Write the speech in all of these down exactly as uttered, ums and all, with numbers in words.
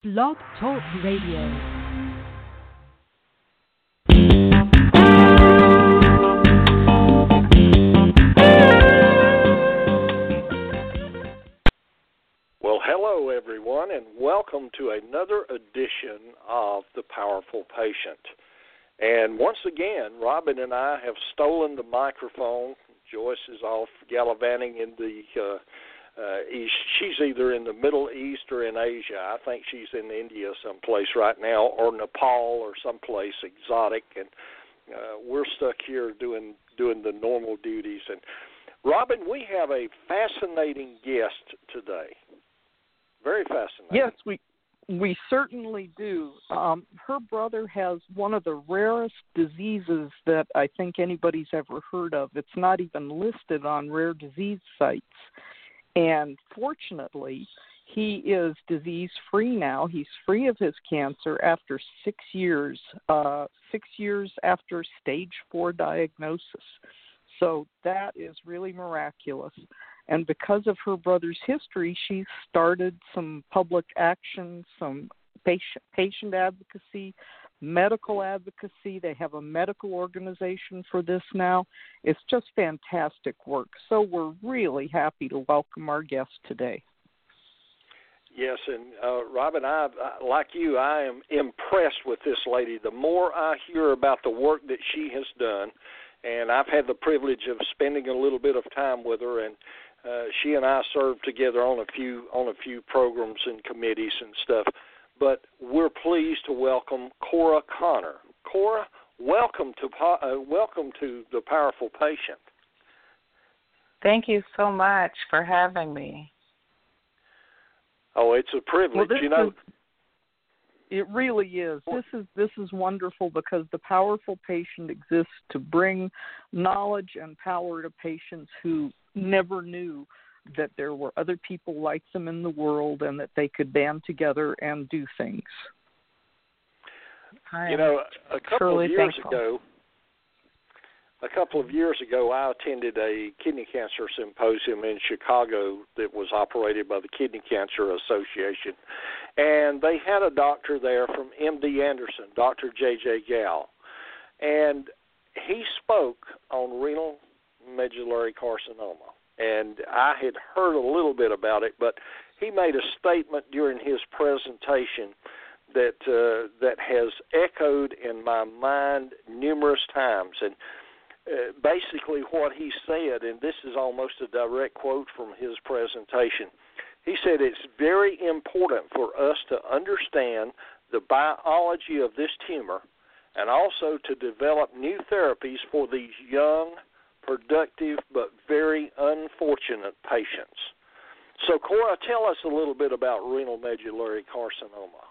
Blog Talk Radio. Well, hello, everyone, and welcome to another edition of The Powerful Patient. And once again, Robin and I have stolen the microphone. Joyce is off gallivanting in the uh, uh, east. She's either in the Middle East or in Asia. I think she's in India someplace right now, or Nepal or someplace exotic. And uh, we're stuck here doing doing the normal duties. And Robin, we have a fascinating guest today. Very fascinating. Yes, we we certainly do. Um, her brother has one of the rarest diseases that I think anybody's ever heard of. It's not even listed on rare disease sites. And fortunately, he is disease-free now. He's free of his cancer after six years, uh, six years after stage four diagnosis. So that is really miraculous. And because of her brother's history, she started some public action, some patient, patient advocacy, medical advocacy. They have a medical organization for this now. It's just fantastic work. So we're really happy to welcome our guest today. Yes, and uh, Robin, I, I, like you, I am impressed with this lady. The more I hear about the work that she has done, and I've had the privilege of spending a little bit of time with her, and Uh, she and I served together on a few on a few programs and committees and stuff. But we're pleased to welcome Cora Connor. Cora, welcome to uh, welcome to The Powerful Patient. Thank you so much for having me. Oh, it's a privilege. Well, you know, is, it really is. This is this is wonderful because The Powerful Patient exists to bring knowledge and power to patients who never knew that there were other people like them in the world and that they could band together and do things. You know, a couple of years thankful. ago, a couple of years ago, I attended a kidney cancer symposium in Chicago that was operated by the Kidney Cancer Association, and they had a doctor there from M D Anderson, Doctor J J Gal, and he spoke on renal medullary carcinoma, and I had heard a little bit about it, but he made a statement during his presentation that uh, that has echoed in my mind numerous times, and uh, basically what he said, and this is almost a direct quote from his presentation, he said it's very important for us to understand the biology of this tumor and also to develop new therapies for these young, productive, but very unfortunate patients. So, Cora, tell us a little bit about renal medullary carcinoma.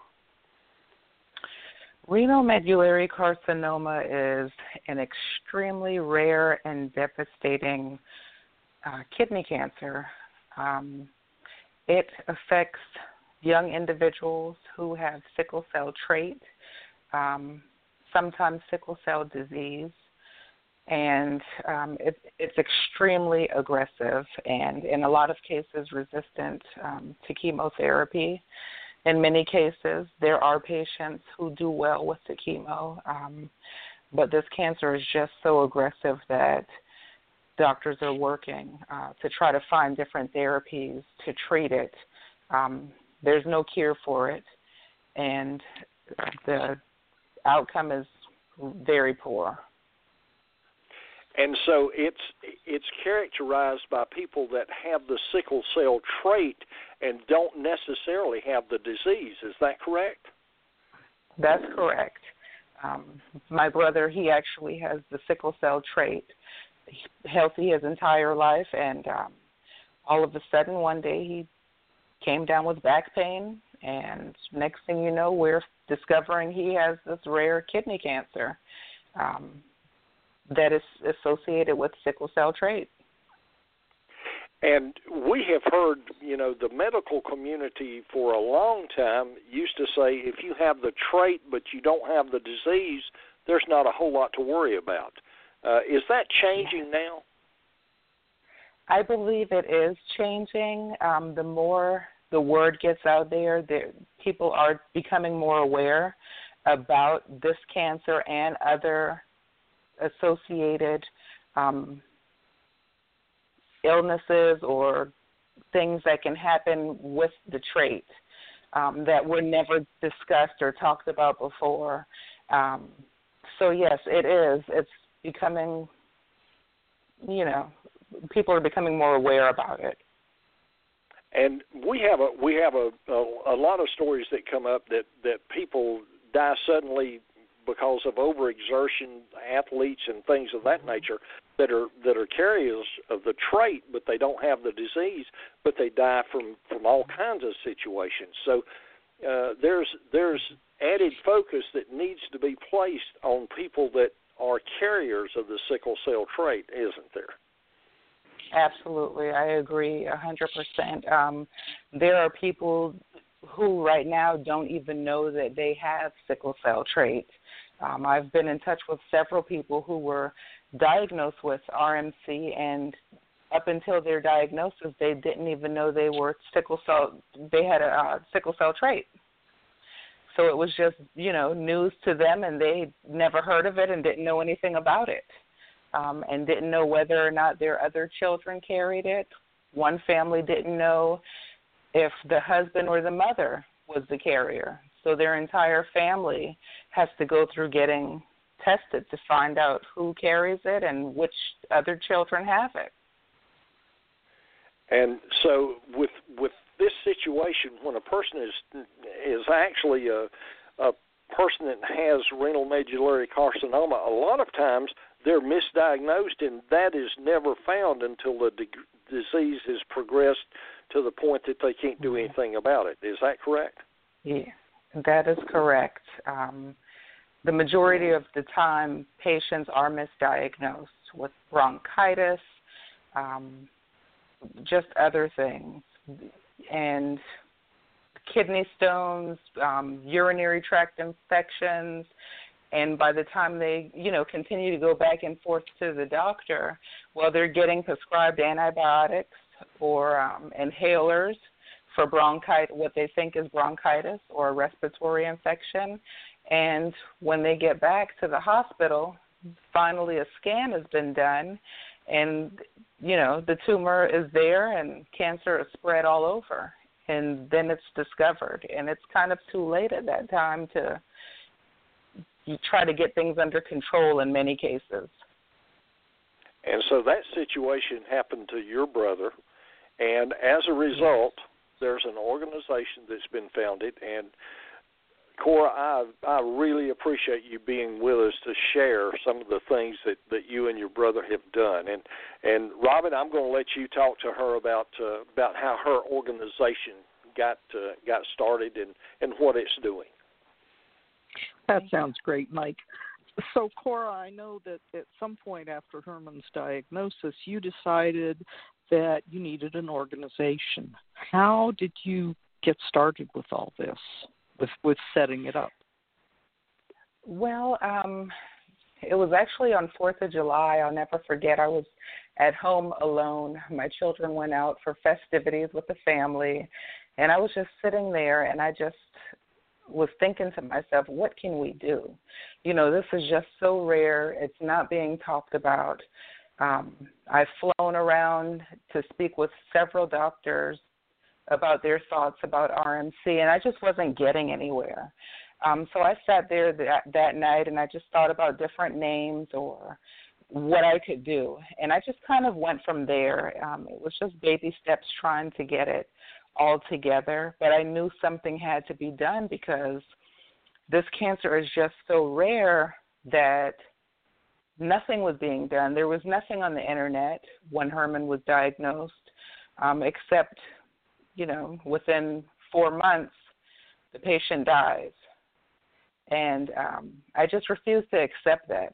Renal medullary carcinoma is an extremely rare and devastating uh, kidney cancer. Um, it affects young individuals who have sickle cell trait, um, sometimes sickle cell disease, and um, it, it's extremely aggressive and in a lot of cases resistant um, to chemotherapy. In many cases, there are patients who do well with the chemo, um, but this cancer is just so aggressive that doctors are working uh, to try to find different therapies to treat it. Um, there's no cure for it, and the outcome is very poor. And so it's it's characterized by people that have the sickle cell trait and don't necessarily have the disease. Is that correct? That's correct. Um, my brother, he actually has the sickle cell trait, healthy his entire life, and um, all of a sudden one day he came down with back pain, and next thing you know, we're discovering he has this rare kidney cancer Um, that is associated with sickle cell trait. And we have heard, you know, the medical community for a long time used to say if you have the trait but you don't have the disease, there's not a whole lot to worry about. Uh, is that changing now? I believe it is changing. Um, the more the word gets out there, there people are becoming more aware about this cancer and other associated um, illnesses or things that can happen with the trait um, that were never discussed or talked about before. Um, so, yes, it is. It's becoming, you know, people are becoming more aware about it. And we have a we have a, a, a lot of stories that come up that, that people die suddenly because of overexertion, athletes and things of that nature that are that are carriers of the trait, but they don't have the disease, but they die from, from all kinds of situations. So uh, there's there's added focus that needs to be placed on people that are carriers of the sickle cell trait, isn't there? Absolutely. I agree one hundred percent. Um, there are people who right now don't even know that they have sickle cell trait. Um, I've been in touch with several people who were diagnosed with R M C, and up until their diagnosis, they didn't even know they were sickle cell. They had a uh, sickle cell trait. So it was just, you know, news to them, and they never heard of it and didn't know anything about it. Um, and didn't know whether or not their other children carried it. One family didn't know if the husband or the mother was the carrier. So their entire family has to go through getting tested to find out who carries it and which other children have it. And so with with this situation, when a person is is actually a, a person that has renal medullary carcinoma, a lot of times they're misdiagnosed, and that is never found until the de- disease has progressed to the point that they can't do anything about it. Is that correct? Yeah, that is correct. Um, the majority of the time, patients are misdiagnosed with bronchitis, um, just other things, and kidney stones, um, urinary tract infections. And by the time they, you know, continue to go back and forth to the doctor, well, they're getting prescribed antibiotics or um, inhalers for bronchitis, what they think is bronchitis or a respiratory infection. And when they get back to the hospital, finally a scan has been done, and, you know, the tumor is there and cancer is spread all over. And then it's discovered. And it's kind of too late at that time to you try to get things under control in many cases. And so that situation happened to your brother, and as a result, there's an organization that's been founded. And Cora, I I really appreciate you being with us to share some of the things that, that you and your brother have done. And and Robin, I'm going to let you talk to her about uh, about how her organization got uh, got started and, and what it's doing. That sounds great, Mike. So, Cora, I know that at some point after Herman's diagnosis, you decided that you needed an organization. How did you get started with all this, with, with setting it up? Well, um, it was actually on fourth of July. I'll never forget. I was at home alone. My children went out for festivities with the family, and I was just sitting there, and I just was thinking to myself, what can we do? You know, this is just so rare. It's not being talked about. Um, I've flown around to speak with several doctors about their thoughts about R M C, and I just wasn't getting anywhere. Um, so I sat there that, that night, and I just thought about different names or what I could do. And I just kind of went from there. Um, it was just baby steps trying to get it all together, but I knew something had to be done because this cancer is just so rare that nothing was being done. There was nothing on the internet when Herman was diagnosed, um, except, you know, within four months, the patient dies. And um, I just refused to accept that.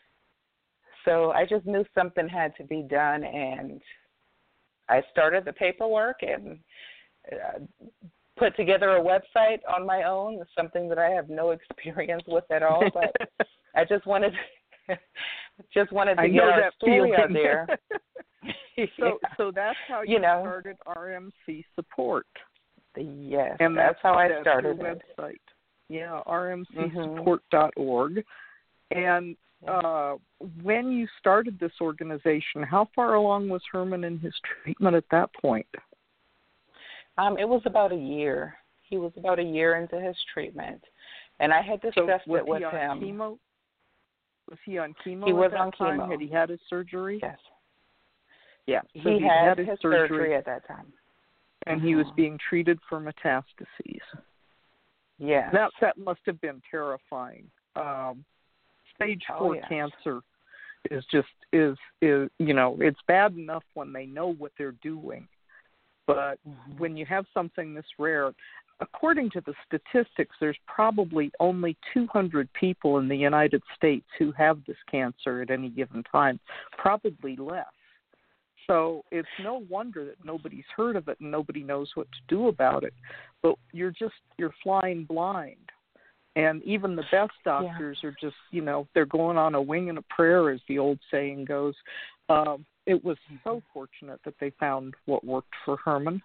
So I just knew something had to be done, and I started the paperwork and uh, put together a website on my own, something that I have no experience with at all, but I just wanted just wanted to I get our story feeling. out there. so, yeah. so that's how you, you know, started R M C support. Yes, and that's, that's how I that's started your it. website. Yeah, r m c Mm-hmm. support dot org. And uh, when you started this organization, how far along was Herman in his treatment at that point? Um, it was about a year. He was about a year into his treatment, and I had discussed so was it with he on him. Chemo? Was he on chemo? He at was that on time? chemo. Had he had his surgery? Yes. Yeah. So he he had, had his, his surgery, surgery at that time. and mm-hmm. he was being treated for metastases. Yes. That that must have been terrifying. Um, stage oh, four yes. cancer is just is is you know it's bad enough when they know what they're doing, but mm-hmm. when you have something this rare, according to the statistics, there's probably only two hundred people in the United States who have this cancer at any given time, probably less. So it's no wonder that nobody's heard of it and nobody knows what to do about it. But you're just, you're flying blind. And even the best doctors yeah. are just, you know, they're going on a wing and a prayer, as the old saying goes. Um, it was so fortunate that they found what worked for Herman.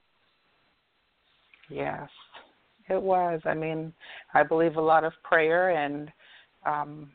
Yes, it was. I mean, I believe a lot of prayer and um,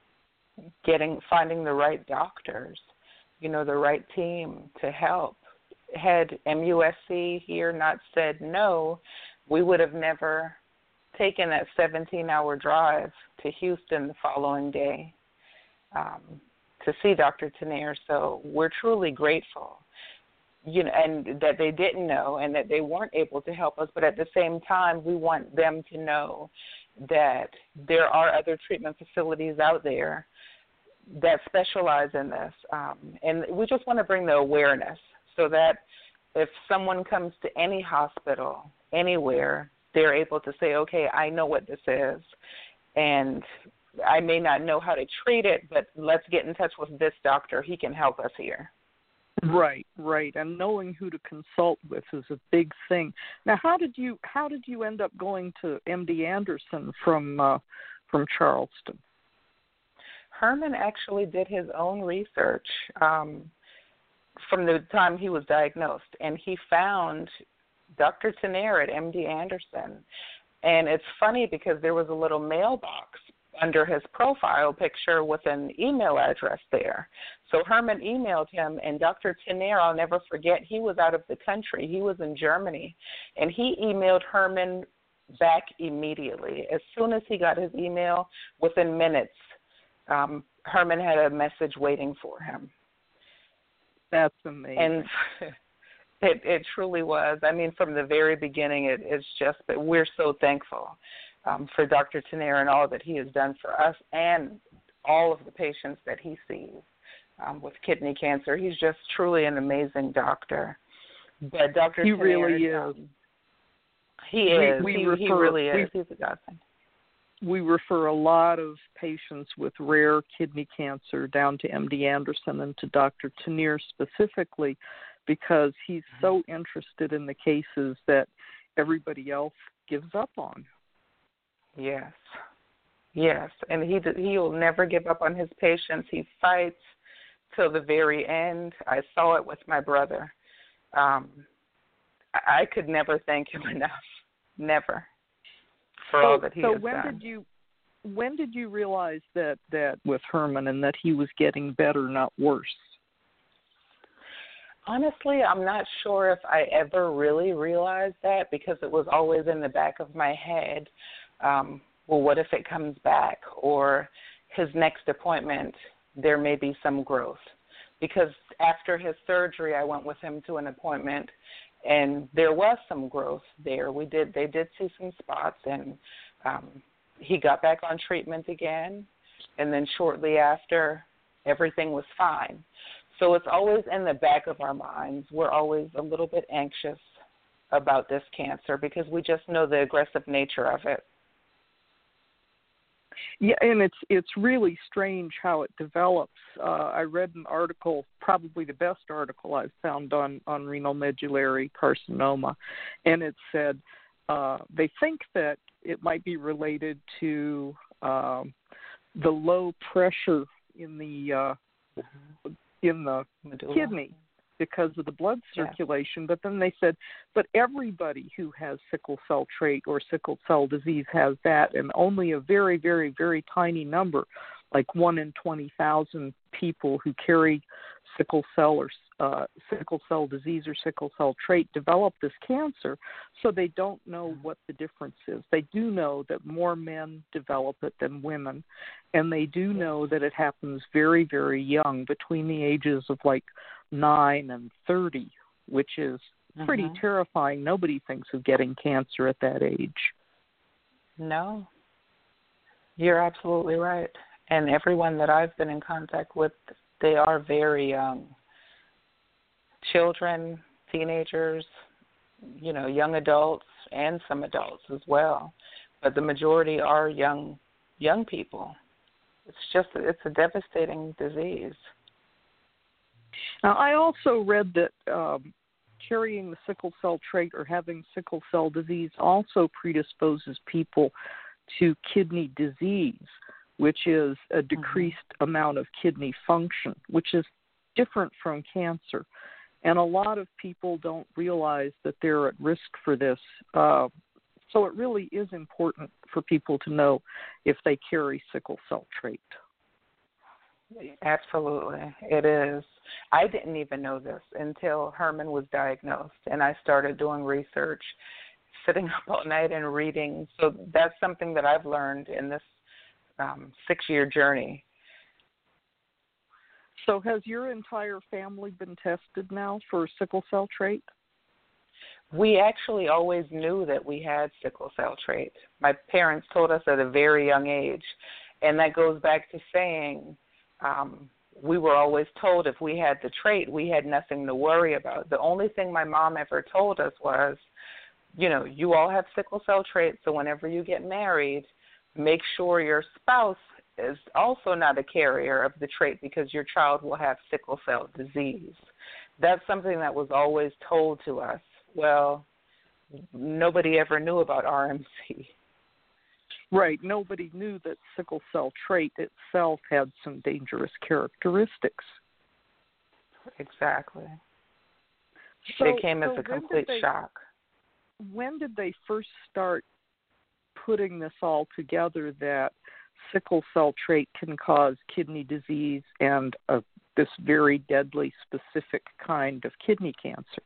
getting, finding the right doctors, you know, the right team to help. Had M U S C here not said no, we would have never taken that seventeen-hour drive to Houston the following day um, to see Doctor Tenier. So we're truly grateful, you know, and that they didn't know and that they weren't able to help us. But at the same time, we want them to know that there are other treatment facilities out there that specialize in this. Um, and we just want to bring the awareness so that if someone comes to any hospital, anywhere, they're able to say, okay, I know what this is, and I may not know how to treat it, but let's get in touch with this doctor. He can help us here. Right, right. And knowing who to consult with is a big thing. Now, how did you how did you end up going to M D Anderson from uh, from Charleston? Herman actually did his own research um, from the time he was diagnosed, and he found Doctor Tenier at M D Anderson. And it's funny because there was a little mailbox under his profile picture with an email address there. So Herman emailed him, and Doctor Tenier, I'll never forget, he was out of the country. He was in Germany, and he emailed Herman back immediately. As soon as he got his email, within minutes, um, Herman had a message waiting for him. That's amazing. And it, it truly was. I mean, from the very beginning, it, it's just that we're so thankful um, for Doctor Tenier and all that he has done for us and all of the patients that he sees um, with kidney cancer. He's just truly an amazing doctor. But Doctor He Tenier, really is. Um, he is. We, we he, refer, he really is. We, He's a godsend. We refer a lot of patients with rare kidney cancer down to M D Anderson and to Doctor Tenier specifically because he's so interested in the cases that everybody else gives up on. Yes. Yes, and he he'll never give up on his patients. He fights till the very end. I saw it with my brother. Um, I could never thank him enough. Never. For so, all that he so has when done. did you when did you realize that, that with Herman and that he was getting better, not worse? Honestly, I'm not sure if I ever really realized that because it was always in the back of my head. Um, well, what if it comes back? Or his next appointment, there may be some growth. Because after his surgery, I went with him to an appointment, and there was some growth there. We did, they did see some spots, and um, he got back on treatment again, and then shortly after, everything was fine. So it's always in the back of our minds. We're always a little bit anxious about this cancer because we just know the aggressive nature of it. Yeah, and it's it's really strange how it develops. Uh, I read an article, probably the best article I've found on, on renal medullary carcinoma, and it said uh, they think that it might be related to um, the low pressure in the uh, in the Medulla. kidney. because of the blood circulation. Yeah. But then they said, but everybody who has sickle cell trait or sickle cell disease has that, and only a very, very, very tiny number, like one in twenty thousand people who carry sickle cell or uh, sickle cell disease or sickle cell trait develop this cancer, so they don't know what the difference is. They do know that more men develop it than women, and they do know that it happens very, very young, between the ages of like nine and thirty, which is pretty mm-hmm. terrifying. Nobody thinks of getting cancer at that age. No, you're absolutely right. And everyone that I've been in contact with, they are very young. Children, teenagers, you know, young adults, and some adults as well. But the majority are young, young people. It's just, it's a devastating disease. Now, I also read that um, carrying the sickle cell trait or having sickle cell disease also predisposes people to kidney disease, which is a decreased mm-hmm. amount of kidney function, which is different from cancer. And a lot of people don't realize that they're at risk for this. Uh, so it really is important for people to know if they carry sickle cell trait. Absolutely, it is. I didn't even know this until Herman was diagnosed, and I started doing research, sitting up all night and reading. So that's something that I've learned in this um, six-year journey. So has your entire family been tested now for sickle cell trait? We actually always knew that we had sickle cell trait. My parents told us at a very young age, and that goes back to saying um, we were always told if we had the trait, we had nothing to worry about. The only thing my mom ever told us was, you know, you all have sickle cell trait, so whenever you get married, make sure your spouse is also not a carrier of the trait because your child will have sickle cell disease. That's something that was always told to us. Well, nobody ever knew about R M C. Right. Nobody knew that sickle cell trait itself had some dangerous characteristics. Exactly. So, it came so as a complete they, shock. When did they first start putting this all together, that sickle cell trait can cause kidney disease and a, this very deadly specific kind of kidney cancer?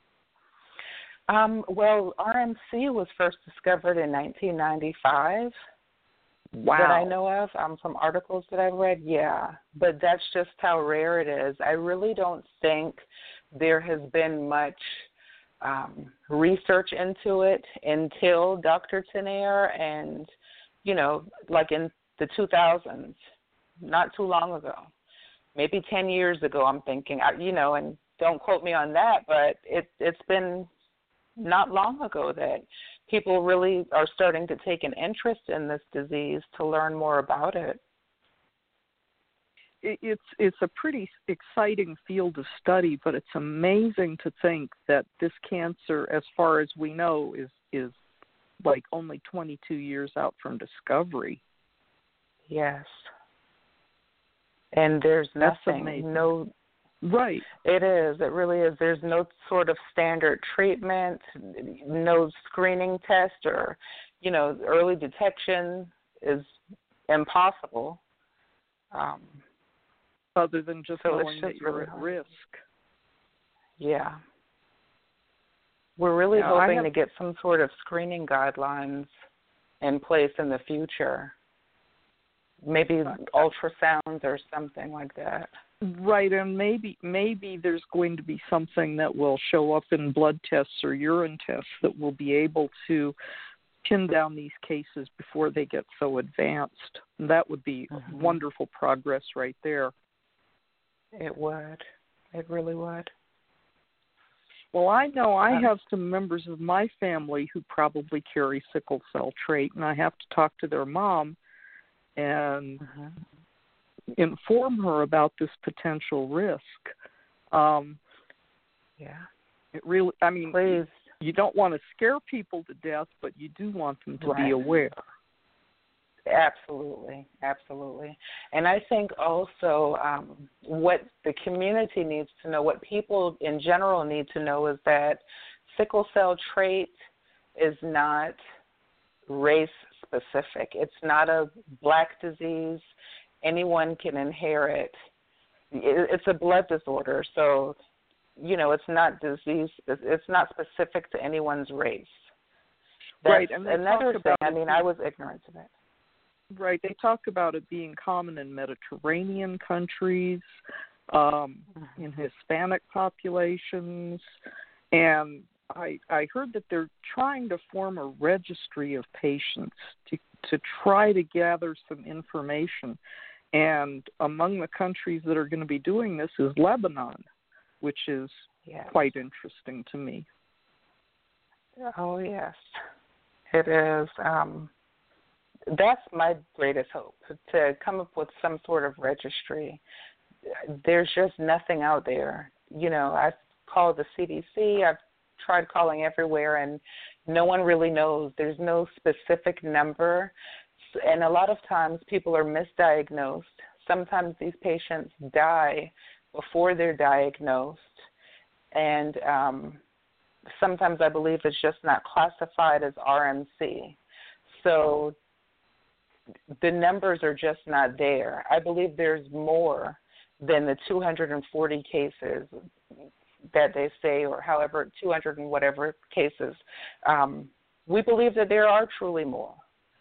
Um, well, R M C was first discovered in nineteen ninety-five. Wow. That I know of, um, from articles that I've read, yeah. But that's just how rare it is. I really don't think there has been much um, research into it until Doctor Tenaire and, you know, like in the two thousands, not too long ago, maybe ten years ago, I'm thinking, you know, and don't quote me on that, but it, it's been not long ago that people really are starting to take an interest in this disease to learn more about it. It's it's a pretty exciting field of study, but it's amazing to think that this cancer, as far as we know, is is like only twenty-two years out from discovery. Yes. And there's That's nothing, amazing. no... Right. It is. It really is. There's no sort of standard treatment, no screening test, or, you know, early detection is impossible. Um, Other than just so knowing just that you're really at hard. risk. Yeah. We're really yeah, hoping have... to get some sort of screening guidelines in place in the future. Maybe ultrasounds or something like that. Right, and maybe maybe there's going to be something that will show up in blood tests or urine tests that will be able to pin down these cases before they get so advanced. And that would be mm-hmm. wonderful progress right there. It would. It really would. Well, I know I have some members of my family who probably carry sickle cell trait, and I have to talk to their mom and mm-hmm. inform her about this potential risk. Um, yeah. It really, I mean, Please. You don't want to scare people to death, but you do want them to right. be aware. Absolutely, absolutely. And I think also um, what the community needs to know, what people in general need to know is that sickle cell trait is not race specific. It's not a black disease. Anyone can inherit. It's a blood disorder, so, you know, it's not disease. It's not specific to anyone's race. That's right, and another thing. I mean, I was ignorant of it. Right, they talk about it being common in Mediterranean countries, um, in Hispanic populations, and I, I heard that they're trying to form a registry of patients to, to try to gather some information. And among the countries that are going to be doing this is Lebanon, which is yes. quite interesting to me. Oh, yes, it is. Um, that's my greatest hope, to come up with some sort of registry. There's just nothing out there. You know, I've called the C D C, I've tried calling everywhere, and no one really knows. There's no specific number, and a lot of times people are misdiagnosed. Sometimes these patients die before they're diagnosed, and um, sometimes I believe it's just not classified as R M C. So the numbers are just not there. I believe there's more than the two hundred forty cases that they say, or however, two hundred and whatever cases. Um, we believe that there are truly more.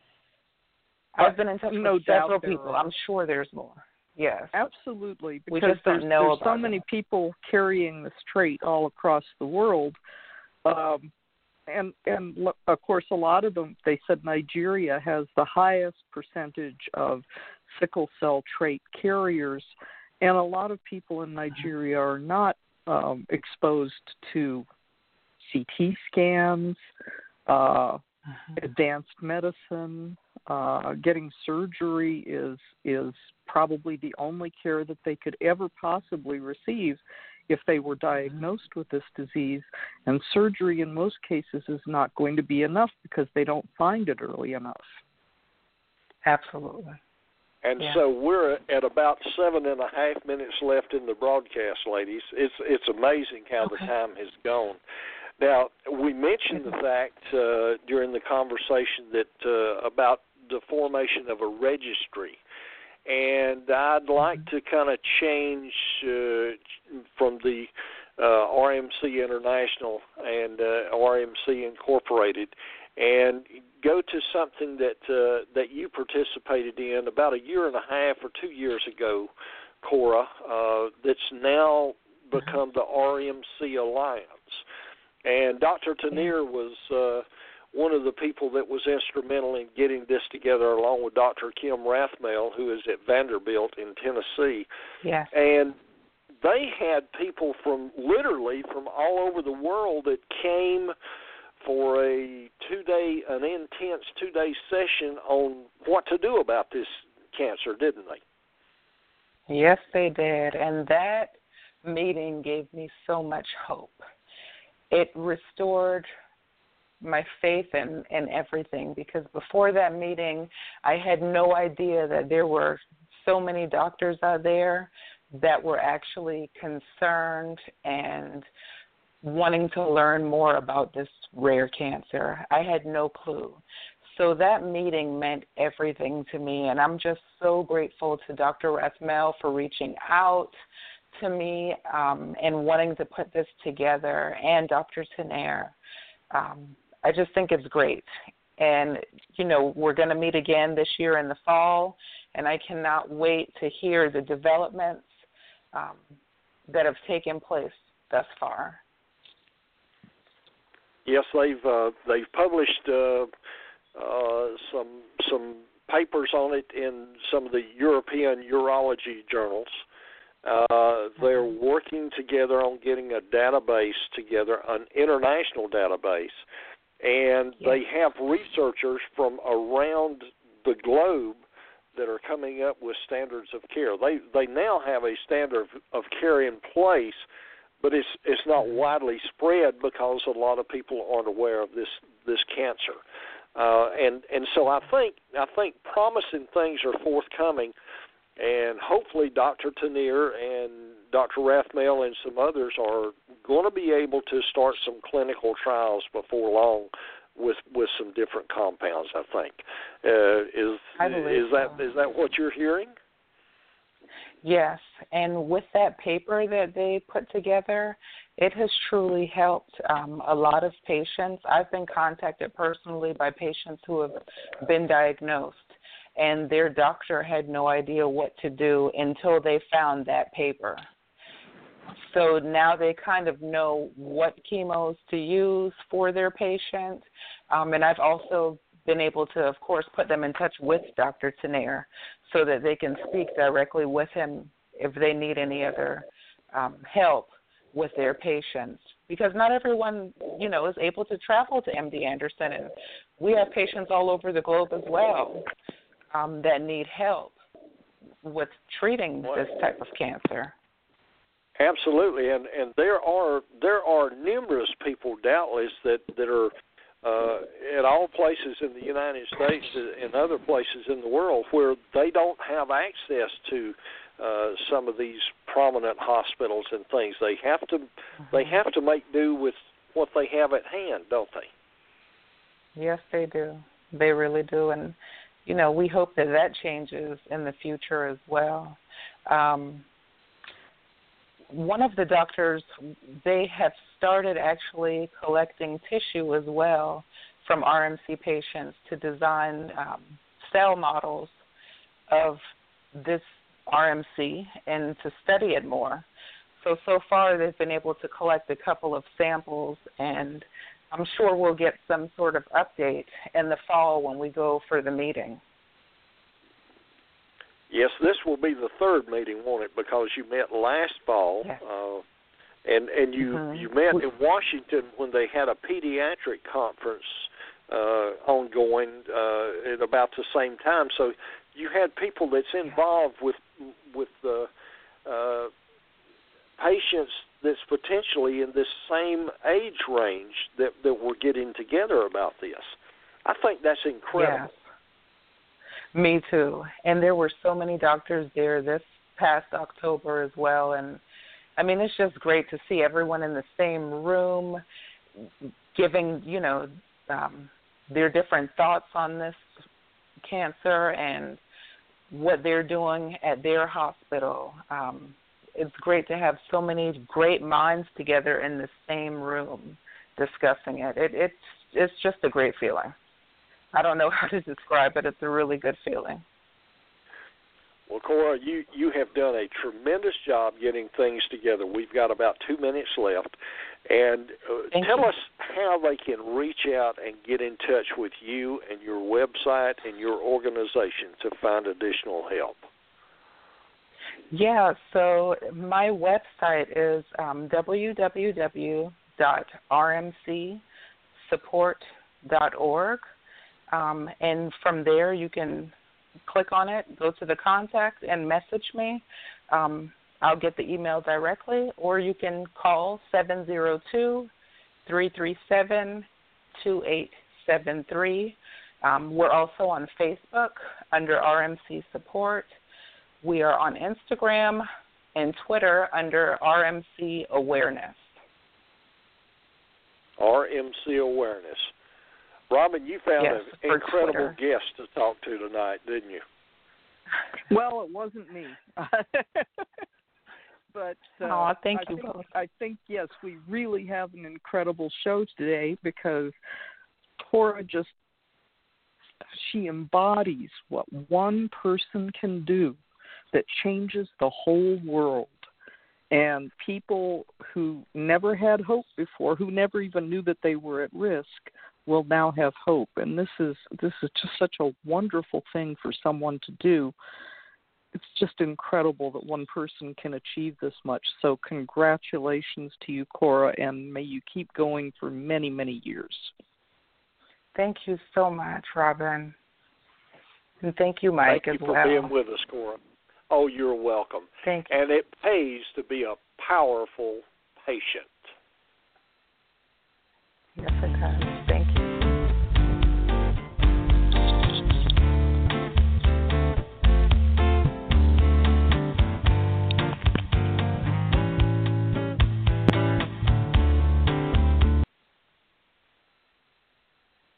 I've been in touch no with several people. I'm sure there's more. Yes. Absolutely. Because we just don't there's, know there's about so many it. people carrying this trait all across the world. Um, and, and, of course, a lot of them, they said Nigeria has the highest percentage of sickle cell trait carriers, and a lot of people in Nigeria are not um, exposed to C T scans, uh, advanced medicine. Uh, getting surgery is is probably the only care that they could ever possibly receive if they were diagnosed with this disease. And surgery in most cases is not going to be enough because they don't find it early enough. Absolutely. And yeah. so we're at about seven and a half minutes left in the broadcast, ladies. It's it's amazing how okay. the time has gone. Now, we mentioned the fact uh, during the conversation that uh, about the formation of a registry. And I'd like to kind of change uh, from the uh, R M C International and uh, R M C Incorporated and go to something that uh, that you participated in about a year and a half or two years ago, Cora, uh, that's now become the R M C Alliance. And Doctor Tanier was uh, one of the people that was instrumental in getting this together, along with Doctor Kim Rathmel, who is at Vanderbilt in Tennessee. Yes. And they had people from literally from all over the world that came for a two-day, an intense two-day session on what to do about this cancer, didn't they? Yes, they did. And that meeting gave me so much hope. It restored my faith in, in everything, because before that meeting, I had no idea that there were so many doctors out there that were actually concerned and wanting to learn more about this rare cancer. I had no clue. So that meeting meant everything to me, and I'm just so grateful to Doctor Rathmel for reaching out to me um, and wanting to put this together, and Doctor Tanier. Um, I just think it's great. And, you know, we're going to meet again this year in the fall, and I cannot wait to hear the developments um, that have taken place thus far. Yes, they've uh, they've published uh, uh, some some papers on it in some of the European urology journals. Uh, they're working together on getting a database together, an international database, and yes. they have researchers from around the globe that are coming up with standards of care. They they now have a standard of, of care in place, but it's it's not widely spread because a lot of people aren't aware of this this cancer. Uh, and and so I think I think promising things are forthcoming, and hopefully Doctor Tenier and Doctor Rathmel and some others are going to be able to start some clinical trials before long with with some different compounds. I think uh, is I believe is that so. is that what you're hearing? Yes, and with that paper that they put together, it has truly helped um, a lot of patients. I've been contacted personally by patients who have been diagnosed, and their doctor had no idea what to do until they found that paper. So now they kind of know what chemos to use for their patient, um, and I've also been able to, of course, put them in touch with Doctor Tenier so that they can speak directly with him if they need any other um, help with their patients. Because not everyone, you know, is able to travel to M D Anderson, and we have patients all over the globe as well um, that need help with treating this type of cancer. Absolutely, and and there are there are numerous people, doubtless, that that are uh, at all places in the United States and other places in the world where they don't have access to uh, some of these prominent hospitals and things. They have to mm-hmm. they have to make do with what they have at hand, don't they? Yes, they do. They really do, and you know, we hope that that changes in the future as well. Um, One of the doctors, they have started actually collecting tissue as well from R M C patients to design um, cell models of this R M C and to study it more. So, so far they've been able to collect a couple of samples, and I'm sure we'll get some sort of update in the fall when we go for the meeting. Yes, this will be the third meeting, won't it? Because you met last fall, yes. uh, and and you mm-hmm. you met in Washington when they had a pediatric conference uh, ongoing uh, at about the same time. So you had people that's involved with with the uh, patients that's potentially in this same age range that that we're getting together about this. I think that's incredible. Yes. Me too. And there were so many doctors there this past October as well. And, I mean, it's just great to see everyone in the same room giving, you know, um, their different thoughts on this cancer and what they're doing at their hospital. Um, it's great to have so many great minds together in the same room discussing it. it it's, it's just a great feeling. I don't know how to describe it. It's a really good feeling. Well, Cora, you, you have done a tremendous job getting things together. We've got about two minutes left. And uh, tell you. us how they can reach out and get in touch with you and your website and your organization to find additional help. Yeah, so my website is um, w w w dot r m c support dot org. Um, and from there, you can click on it, go to the contact, and message me. Um, I'll get the email directly, or you can call seven zero two, three three seven, two eight seven three. Um, we're also on Facebook under R M C Support. We are on Instagram and Twitter under R M C Awareness. R M C Awareness. Robin, you found yes, an incredible Twitter. guest to talk to tonight, didn't you? Well, it wasn't me. But uh, oh, thank I you think, both. I think, yes, we really have an incredible show today because Cora just, she embodies what one person can do that changes the whole world. And people who never had hope before, who never even knew that they were at risk, will now have hope. And this is this is just such a wonderful thing for someone to do. It's just incredible that one person can achieve this much. So congratulations to you, Cora, and may you keep going for many, many years. Thank you so much, Robin. And thank you, Mike, thank as you well. for being with us, Cora. Oh, you're welcome. Thank you. And it pays to be a powerful patient.